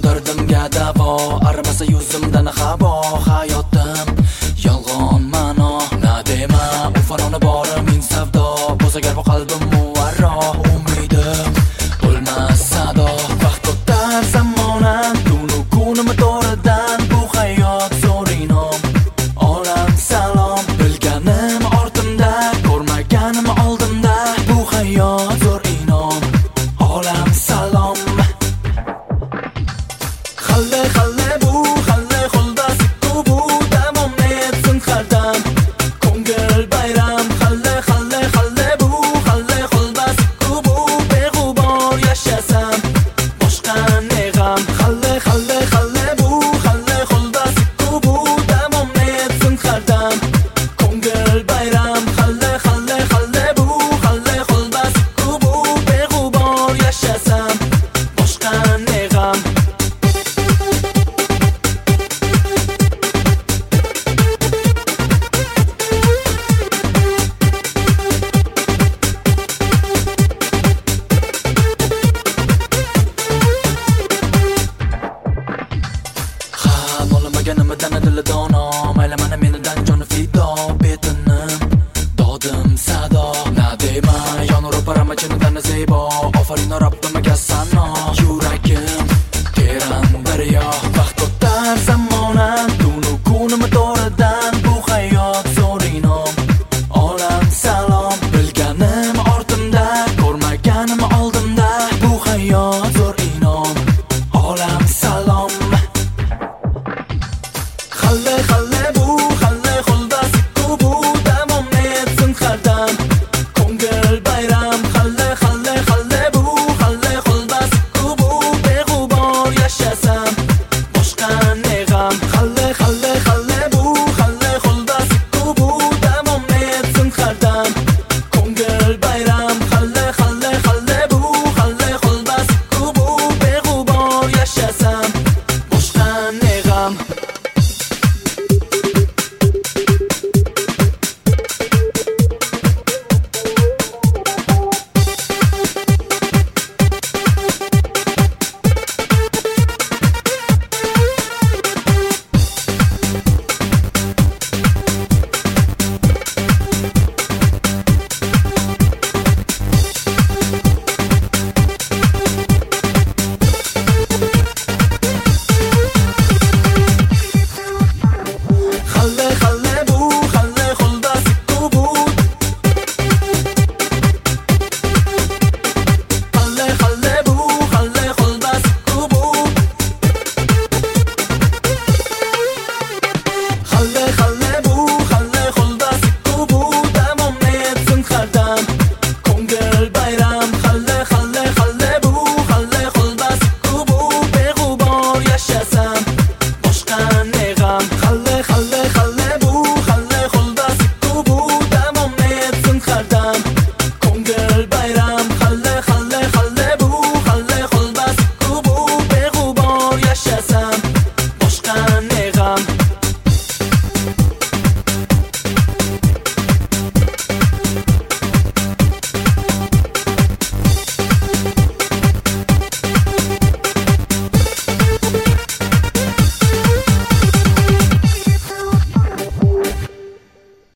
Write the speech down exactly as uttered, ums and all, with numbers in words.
dardimga davo, arimasa yuzimdan havo. Hayotim yolg'on ma'no, na dema u farona bori ming savdo. Bo'zagar bu qalbim muvarro, umidim bo'lmas sado. Vaqt o'tar zamonan, tunu kunim to'ridan. Bu hayot zo'r inom, olam salom. Bilganim ortimda, ko'rmaganim oldimda. Bu hayot zo'r inom, olam salom. Halle halle bu, halle xulda sikku bu. Davom etsin har dam, ko'ngil bayram. Halle halle halle bu, halle xulda sikku bu. Beg'ubor yashasam, boshqa ne g'am. Halle halle halle bu, halle xulda sikku bu. Davom etsin har dam, ko'ngil bayram. Halle halle halle bu, halle xulda sikku bu. Beg'ubor yashasam, boshqa ne g'am. Bo'lmaganimdan dili dono, mayli mana